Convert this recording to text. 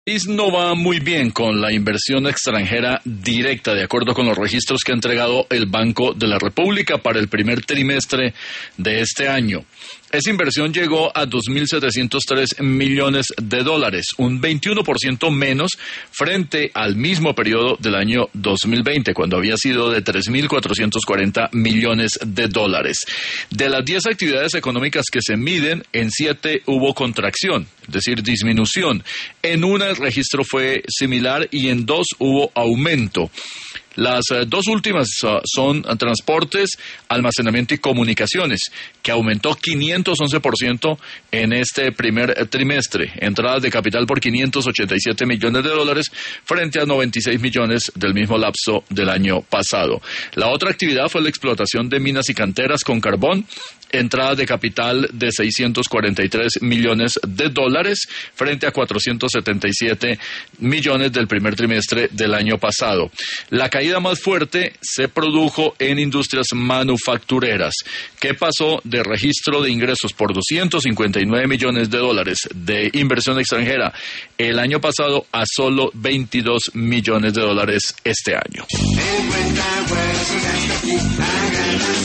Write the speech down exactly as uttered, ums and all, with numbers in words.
país no va muy bien con la inversión extranjera directa, de acuerdo con los registros que ha entregado el Banco de la República para el primer trimestre de este año. Esa inversión llegó a dos mil setecientos tres millones de dólares, un veintiuno por ciento menos frente al mismo periodo del año dos mil veinte, cuando había sido de tres mil cuatrocientos cuarenta millones de dólares. De las diez actividades económicas que se miden, en siete hubo contracción, es decir, disminución. En una el registro fue similar y en dos hubo aumento. Las eh, dos últimas uh, son uh, transportes, almacenamiento y comunicaciones, que aumentó quinientos once por ciento en este primer eh, trimestre. Entradas de capital por quinientos ochenta y siete millones de dólares frente a noventa y seis millones del mismo lapso del año pasado. La otra actividad fue la explotación de minas y canteras con carbón. Entrada de capital de seiscientos cuarenta y tres millones de dólares frente a cuatrocientos setenta y siete millones del primer trimestre del año pasado. La caída más fuerte se produjo en industrias manufactureras, que pasó de registro de ingresos por doscientos cincuenta y nueve millones de dólares de inversión extranjera el año pasado a solo veintidós millones de dólares este año.